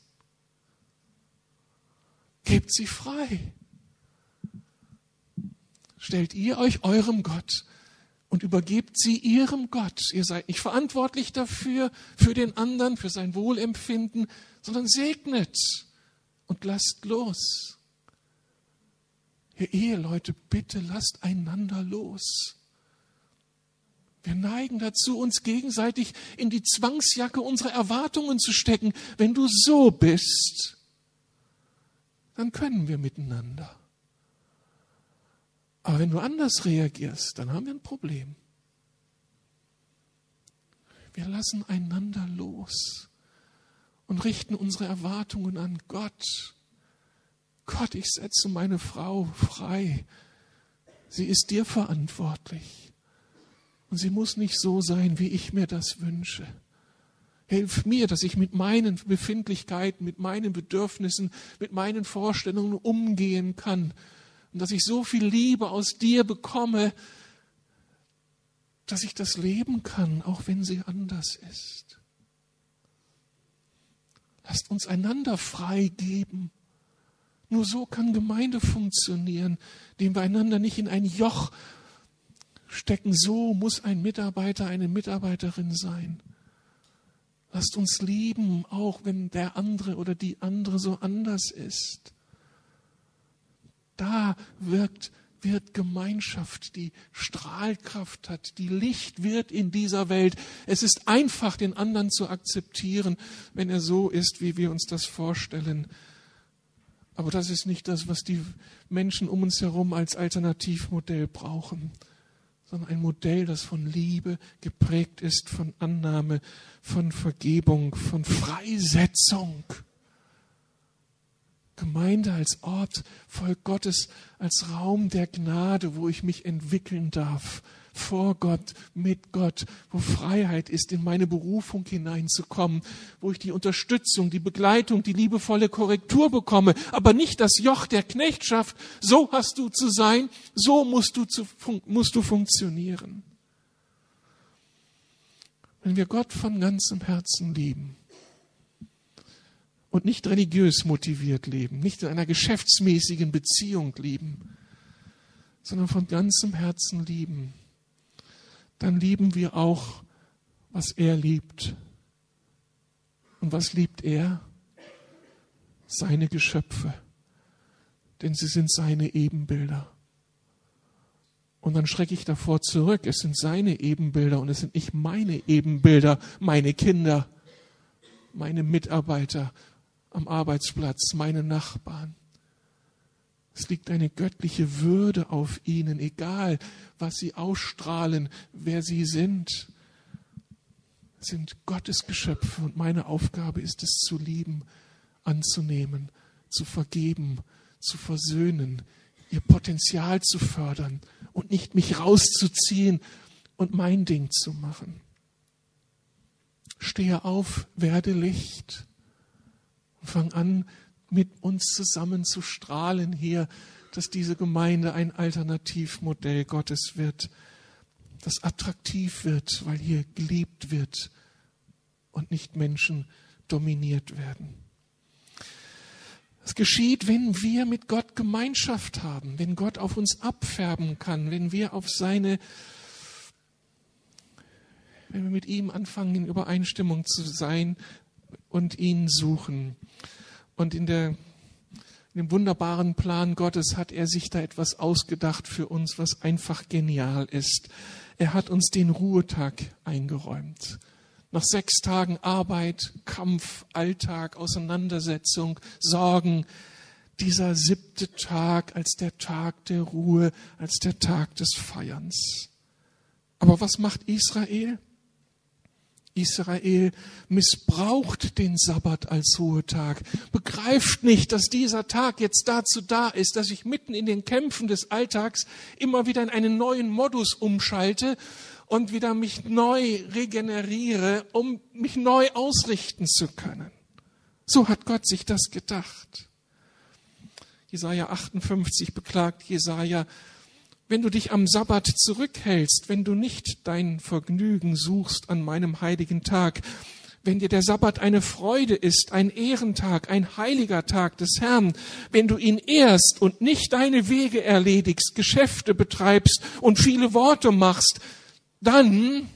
Gebt sie frei. Stellt ihr euch eurem Gott und übergebt sie ihrem Gott. Ihr seid nicht verantwortlich dafür, für den anderen, für sein Wohlempfinden, sondern segnet und lasst los. Ihr Eheleute, bitte lasst einander los. Wir neigen dazu, uns gegenseitig in die Zwangsjacke unserer Erwartungen zu stecken. Wenn du so bist, dann können wir miteinander. Aber wenn du anders reagierst, dann haben wir ein Problem. Wir lassen einander los und richten unsere Erwartungen an Gott. Gott, ich setze meine Frau frei. Sie ist dir verantwortlich. Und sie muss nicht so sein, wie ich mir das wünsche. Hilf mir, dass ich mit meinen Befindlichkeiten, mit meinen Bedürfnissen, mit meinen Vorstellungen umgehen kann. Und dass ich so viel Liebe aus dir bekomme, dass ich das leben kann, auch wenn sie anders ist. Lasst uns einander freigeben. Nur so kann Gemeinde funktionieren, indem wir einander nicht in ein Joch stecken. So muss ein Mitarbeiter, eine Mitarbeiterin sein. Lasst uns lieben, auch wenn der andere oder die andere so anders ist. Da wirkt, wird Gemeinschaft, die Strahlkraft hat, die Licht wird in dieser Welt. Es ist einfach, den anderen zu akzeptieren, wenn er so ist, wie wir uns das vorstellen. Aber das ist nicht das, was die Menschen um uns herum als Alternativmodell brauchen, sondern ein Modell, das von Liebe geprägt ist, von Annahme, von Vergebung, von Freisetzung. Gemeinde als Ort, Volk Gottes, als Raum der Gnade, wo ich mich entwickeln darf, vor Gott, mit Gott, wo Freiheit ist, in meine Berufung hineinzukommen, wo ich die Unterstützung, die Begleitung, die liebevolle Korrektur bekomme, aber nicht das Joch der Knechtschaft. So hast du zu sein, so musst du, zu, musst du funktionieren. Wenn wir Gott von ganzem Herzen lieben und nicht religiös motiviert leben, nicht in einer geschäftsmäßigen Beziehung lieben, sondern von ganzem Herzen lieben, dann lieben wir auch, was er liebt. Und was liebt er? Seine Geschöpfe. Denn sie sind seine Ebenbilder. Und dann schrecke ich davor zurück. Es sind seine Ebenbilder und es sind nicht meine Ebenbilder, meine Kinder, meine Mitarbeiter am Arbeitsplatz, meine Nachbarn. Es liegt eine göttliche Würde auf ihnen, egal was sie ausstrahlen, wer sie sind. Es sind Gottes Geschöpfe und meine Aufgabe ist es zu lieben, anzunehmen, zu vergeben, zu versöhnen, ihr Potenzial zu fördern und nicht mich rauszuziehen und mein Ding zu machen. Stehe auf, werde Licht und fang an, mit uns zusammen zu strahlen hier, dass diese Gemeinde ein Alternativmodell Gottes wird, das attraktiv wird, weil hier geliebt wird und nicht Menschen dominiert werden. Es geschieht, wenn wir mit Gott Gemeinschaft haben, wenn Gott auf uns abfärben kann, wenn wir auf seine, wenn wir mit ihm anfangen, in Übereinstimmung zu sein und ihn suchen. Und in der, in dem wunderbaren Plan Gottes hat er sich da etwas ausgedacht für uns, was einfach genial ist. Er hat uns den Ruhetag eingeräumt. Nach sechs Tagen Arbeit, Kampf, Alltag, Auseinandersetzung, Sorgen, dieser siebte Tag als der Tag der Ruhe, als der Tag des Feierns. Aber was macht Israel? Israel missbraucht den Sabbat als Ruhetag, begreift nicht, dass dieser Tag jetzt dazu da ist, dass ich mitten in den Kämpfen des Alltags immer wieder in einen neuen Modus umschalte und wieder mich neu regeneriere, um mich neu ausrichten zu können. So hat Gott sich das gedacht. Jesaja achtundfünfzig beklagt Jesaja: Wenn du dich am Sabbat zurückhältst, wenn du nicht dein Vergnügen suchst an meinem heiligen Tag, wenn dir der Sabbat eine Freude ist, ein Ehrentag, ein heiliger Tag des Herrn, wenn du ihn ehrst und nicht deine Wege erledigst, Geschäfte betreibst und viele Worte machst, dann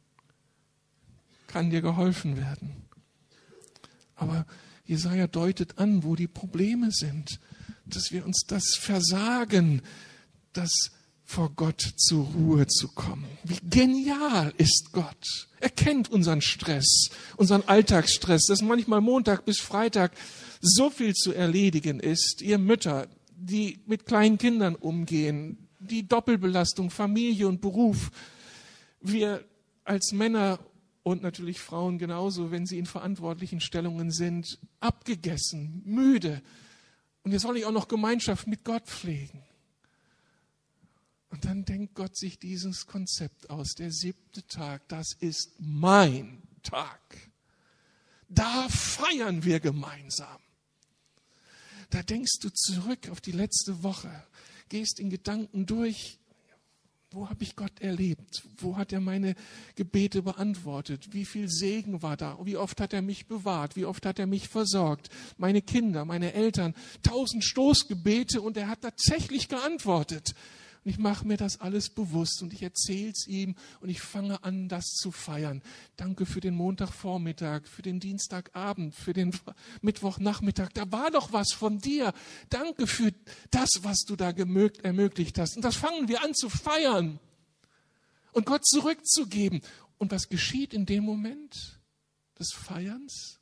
kann dir geholfen werden. Aber Jesaja deutet an, wo die Probleme sind, dass wir uns das versagen, das vor Gott zur Ruhe zu kommen. Wie genial ist Gott. Er kennt unseren Stress, unseren Alltagsstress, dass manchmal Montag bis Freitag so viel zu erledigen ist. Ihr Mütter, die mit kleinen Kindern umgehen, die Doppelbelastung, Familie und Beruf. Wir als Männer und natürlich Frauen genauso, wenn sie in verantwortlichen Stellungen sind, abgegessen, müde. Und jetzt soll ich auch noch Gemeinschaft mit Gott pflegen. Und dann denkt Gott sich dieses Konzept aus. Der siebte Tag, das ist mein Tag. Da feiern wir gemeinsam. Da denkst du zurück auf die letzte Woche, gehst in Gedanken durch, wo habe ich Gott erlebt? Wo hat er meine Gebete beantwortet? Wie viel Segen war da? Wie oft hat er mich bewahrt? Wie oft hat er mich versorgt? Meine Kinder, meine Eltern, tausend Stoßgebete und er hat tatsächlich geantwortet. Und ich mache mir das alles bewusst und ich erzähle es ihm und ich fange an, das zu feiern. Danke für den Montagvormittag, für den Dienstagabend, für den Mittwochnachmittag. Da war doch was von dir. Danke für das, was du da gemögt, ermöglicht hast. Und das fangen wir an zu feiern und Gott zurückzugeben. Und was geschieht in dem Moment des Feierns?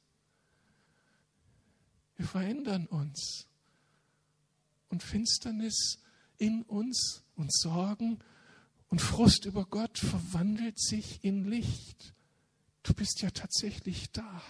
Wir verändern uns. Und Finsternis in uns und Sorgen und Frust über Gott verwandelt sich in Licht. Du bist ja tatsächlich da.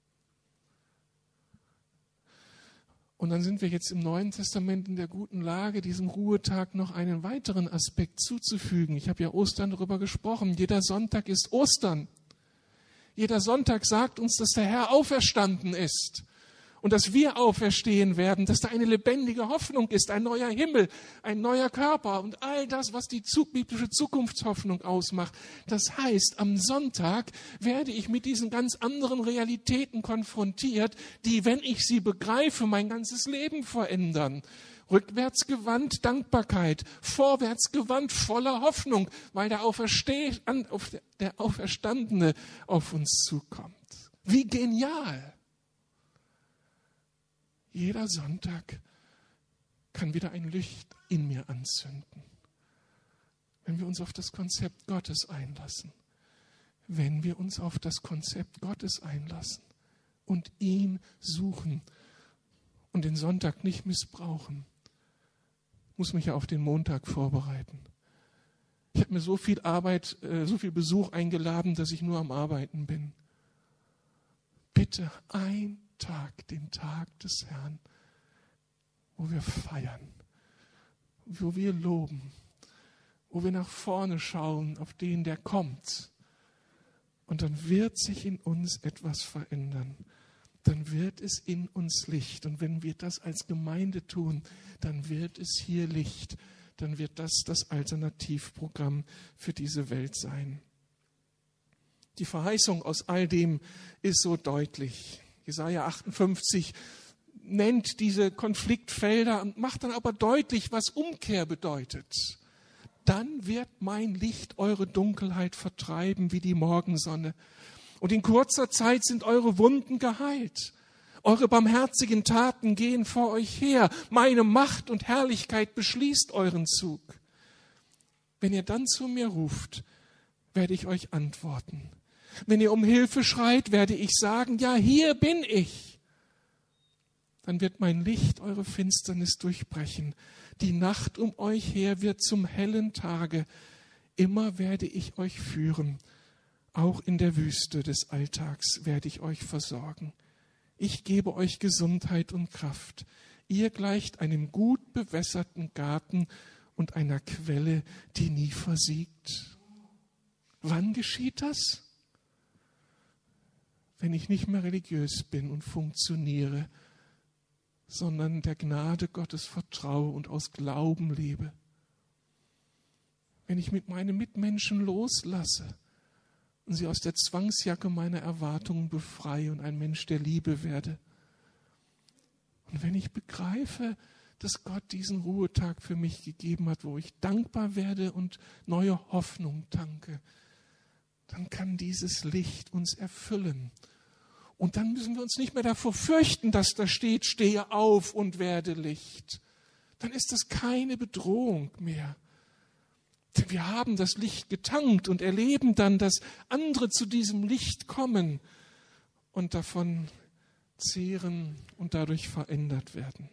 Und dann sind wir jetzt im Neuen Testament in der guten Lage, diesem Ruhetag noch einen weiteren Aspekt zuzufügen. Ich habe ja Ostern darüber gesprochen. Jeder Sonntag ist Ostern. Jeder Sonntag sagt uns, dass der Herr auferstanden ist. Und dass wir auferstehen werden, dass da eine lebendige Hoffnung ist, ein neuer Himmel, ein neuer Körper und all das, was die biblische Zukunftshoffnung ausmacht. Das heißt, am Sonntag werde ich mit diesen ganz anderen Realitäten konfrontiert, die, wenn ich sie begreife, mein ganzes Leben verändern. Rückwärts gewandt Dankbarkeit, vorwärts gewandt voller Hoffnung, weil der, Aufersteh- der Auferstandene auf uns zukommt. Wie genial! Jeder Sonntag kann wieder ein Licht in mir anzünden, wenn wir uns auf das Konzept Gottes einlassen. Wenn wir uns auf das Konzept Gottes einlassen und ihn suchen und den Sonntag nicht missbrauchen. Ich muss mich ja auf den Montag vorbereiten. Ich habe mir so viel Arbeit, so viel Besuch eingeladen, dass ich nur am Arbeiten bin. Bitte ein Tag, den Tag des Herrn, wo wir feiern, wo wir loben, wo wir nach vorne schauen auf den, der kommt. Und dann wird sich in uns etwas verändern. Dann wird es in uns Licht. Und wenn wir das als Gemeinde tun, dann wird es hier Licht. Dann wird das das Alternativprogramm für diese Welt sein. Die Verheißung aus all dem ist so deutlich. Jesaja achtundfünfzig nennt diese Konfliktfelder und macht dann aber deutlich, was Umkehr bedeutet. Dann wird mein Licht eure Dunkelheit vertreiben wie die Morgensonne. Und in kurzer Zeit sind eure Wunden geheilt. Eure barmherzigen Taten gehen vor euch her. Meine Macht und Herrlichkeit beschließt euren Zug. Wenn ihr dann zu mir ruft, werde ich euch antworten. Wenn ihr um Hilfe schreit, werde ich sagen, ja, hier bin ich. Dann wird mein Licht eure Finsternis durchbrechen. Die Nacht um euch her wird zum hellen Tage. Immer werde ich euch führen. Auch in der Wüste des Alltags werde ich euch versorgen. Ich gebe euch Gesundheit und Kraft. Ihr gleicht einem gut bewässerten Garten und einer Quelle, die nie versiegt. Wann geschieht das? Wenn ich nicht mehr religiös bin und funktioniere, sondern der Gnade Gottes vertraue und aus Glauben lebe. Wenn ich mit meinen Mitmenschen loslasse und sie aus der Zwangsjacke meiner Erwartungen befreie und ein Mensch der Liebe werde. Und wenn ich begreife, dass Gott diesen Ruhetag für mich gegeben hat, wo ich dankbar werde und neue Hoffnung tanke, dann kann dieses Licht uns erfüllen. Und dann müssen wir uns nicht mehr davor fürchten, dass da steht, stehe auf und werde Licht. Dann ist das keine Bedrohung mehr. Denn wir haben das Licht getankt und erleben dann, dass andere zu diesem Licht kommen und davon zehren und dadurch verändert werden.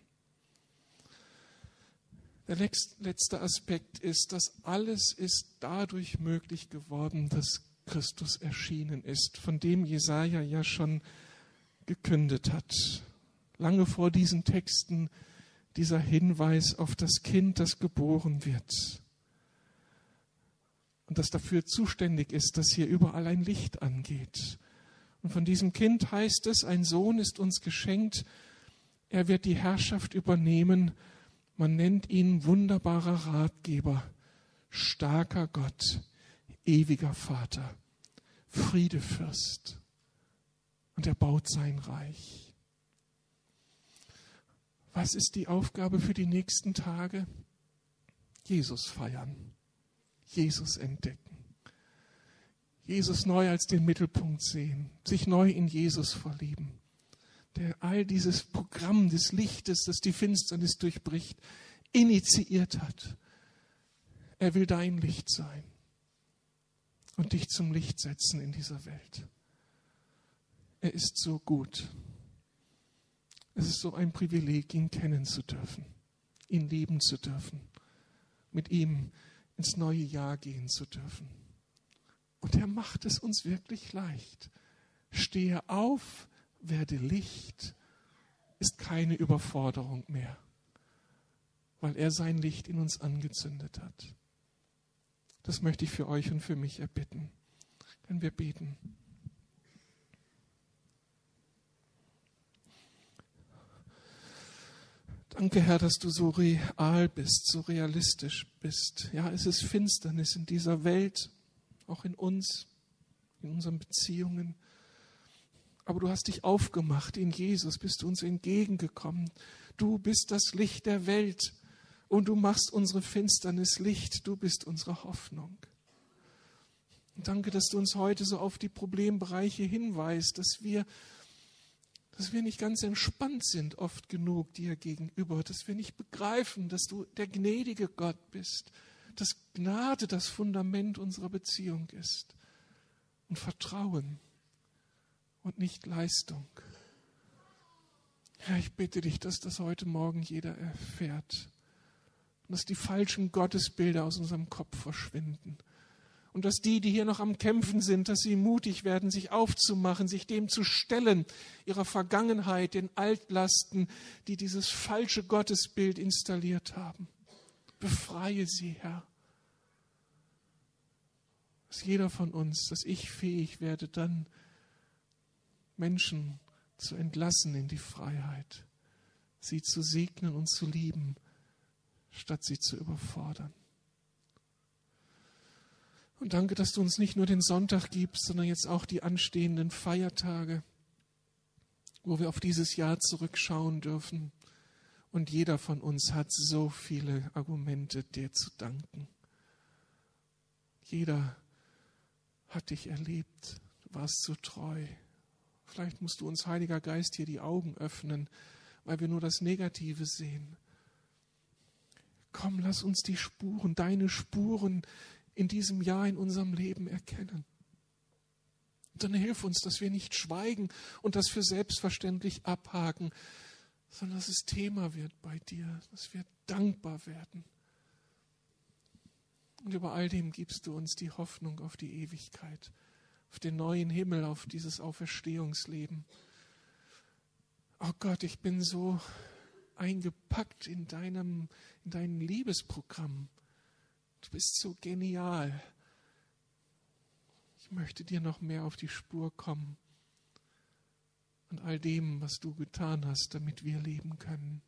Der letzte Aspekt ist, dass alles ist dadurch möglich geworden, dass Christus erschienen ist, von dem Jesaja ja schon gekündigt hat. Lange vor diesen Texten dieser Hinweis auf das Kind, das geboren wird. Und das dafür zuständig ist, dass hier überall ein Licht angeht. Und von diesem Kind heißt es, ein Sohn ist uns geschenkt, er wird die Herrschaft übernehmen. Man nennt ihn wunderbarer Ratgeber, starker Gott, ewiger Vater, Friedefürst. Und er baut sein Reich. Was ist die Aufgabe für die nächsten Tage? Jesus feiern, Jesus entdecken, Jesus neu als den Mittelpunkt sehen, sich neu in Jesus verlieben, der all dieses Programm des Lichtes, das die Finsternis durchbricht, initiiert hat. Er will dein Licht sein und dich zum Licht setzen in dieser Welt. Er ist so gut. Es ist so ein Privileg, ihn kennen zu dürfen, ihn lieben zu dürfen, mit ihm ins neue Jahr gehen zu dürfen. Und er macht es uns wirklich leicht. Stehe auf, werde Licht, ist keine Überforderung mehr, weil er sein Licht in uns angezündet hat. Das möchte ich für euch und für mich erbitten. Können wir beten? Danke, Herr, dass du so real bist, so realistisch bist. Ja, es ist Finsternis in dieser Welt, auch in uns, in unseren Beziehungen. Aber du hast dich aufgemacht in Jesus, bist du uns entgegengekommen. Du bist das Licht der Welt und du machst unsere Finsternis Licht. Du bist unsere Hoffnung. Und danke, dass du uns heute so auf die Problembereiche hinweist, dass wir dass wir nicht ganz entspannt sind oft genug dir gegenüber, dass wir nicht begreifen, dass du der gnädige Gott bist, dass Gnade das Fundament unserer Beziehung ist und Vertrauen und nicht Leistung. Ja, ich bitte dich, dass das heute Morgen jeder erfährt und dass die falschen Gottesbilder aus unserem Kopf verschwinden Und dass die, die hier noch am Kämpfen sind, dass sie mutig werden, sich aufzumachen, sich dem zu stellen, ihrer Vergangenheit, den Altlasten, die dieses falsche Gottesbild installiert haben. Befreie sie, Herr. Dass jeder von uns, dass ich fähig werde, dann Menschen zu entlassen in die Freiheit, sie zu segnen und zu lieben, statt sie zu überfordern. Und danke, dass du uns nicht nur den Sonntag gibst, sondern jetzt auch die anstehenden Feiertage, wo wir auf dieses Jahr zurückschauen dürfen. Und jeder von uns hat so viele Argumente, dir zu danken. Jeder hat dich erlebt, du warst so treu. Vielleicht musst du uns, Heiliger Geist, hier die Augen öffnen, weil wir nur das Negative sehen. Komm, lass uns die Spuren, deine Spuren in diesem Jahr in unserem Leben erkennen. Und dann hilf uns, dass wir nicht schweigen und das für selbstverständlich abhaken, sondern dass es Thema wird bei dir, dass wir dankbar werden. Und über all dem gibst du uns die Hoffnung auf die Ewigkeit, auf den neuen Himmel, auf dieses Auferstehungsleben. Oh Gott, ich bin so eingepackt in deinem, in deinem Liebesprogramm. Du bist so genial. Ich möchte dir noch mehr auf die Spur kommen und all dem, was du getan hast, damit wir leben können.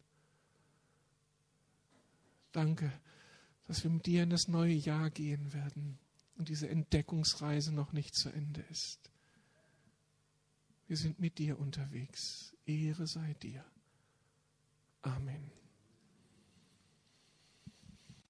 Danke, dass wir mit dir in das neue Jahr gehen werden und diese Entdeckungsreise noch nicht zu Ende ist. Wir sind mit dir unterwegs. Ehre sei dir. Amen.